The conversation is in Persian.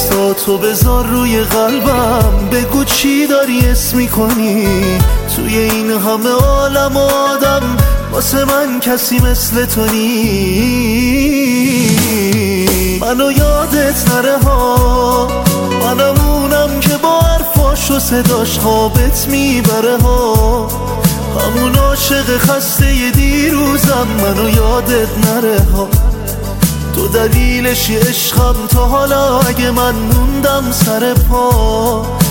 دستاتو بذار روی قلبم، بگو چی داری حس میکنی توی این همه عالم و آدم، واسه من کسی مثل تو نی. منو یادت نره ها، منم اونم که با حرفاش و صداش خوابت میبره ها، همون عاشق خسته دیروزم. منو یادت نره ها، تو دلیلشی عشقم تا حالا، اگه من موندم سر پا